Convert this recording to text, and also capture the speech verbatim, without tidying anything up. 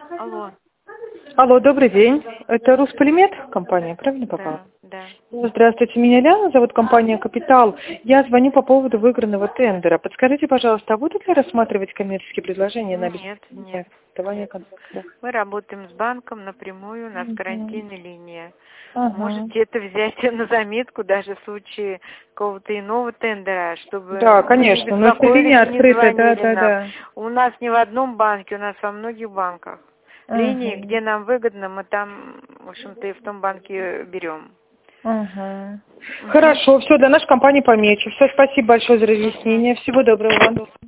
Алло. Алло, добрый день. Это Русполимет компания, правильно попала? Да, да. Здравствуйте, меня Ляна, зовут компания «Капитал». Я звоню по поводу выигранного тендера. Подскажите, пожалуйста, а будут ли рассматривать коммерческие предложения на Нет, нет, обеспечение нет. контракта? Мы работаем с банком напрямую, у нас Мгм. карантинная линия. Ага. Можете это взять на заметку даже в случае какого-то иного тендера, чтобы Да, вы не конечно, но если беспокоились линия и не открыта, да, звонили да, нам. да. У нас не в одном банке, у нас во многих банках. Линии, Ага. где нам выгодно, мы там, в общем-то, и в том банке берем. Ага. Хорошо, все, для нашей компании помечу. Все, спасибо большое за разъяснение. Всего доброго вам.